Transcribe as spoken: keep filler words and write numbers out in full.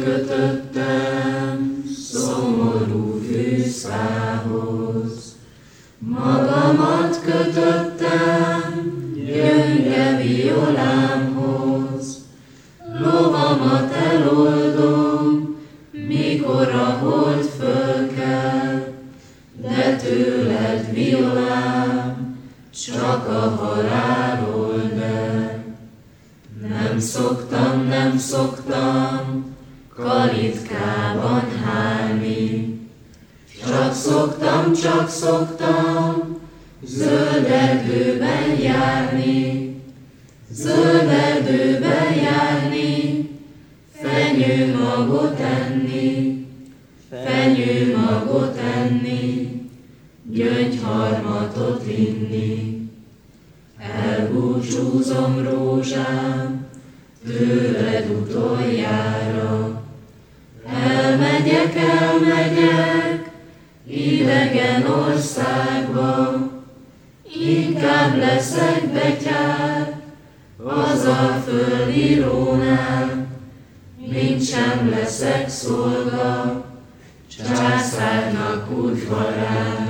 kötöttem szomorú fűszához. Magamat kötöttem gyönge violámhoz. Lovamat eloldom, mikor a hold fölkel, de tőled, violám, csak a halál old el. Nem szoktam, nem szoktam kalitkában hálni, csak szoktam, csak szoktam zöld erdőben járni, zöld erdőben járni, fenyőmagot enni, fenyőmagot enni, gyöngyharmatot inni. Elbúcsúzom, rózsám, tőled utoljára. Elmegyek, elmegyek idegen országba, inkább leszek betyár az alföldirónál, mint sem leszek szolga császárnak udvarán.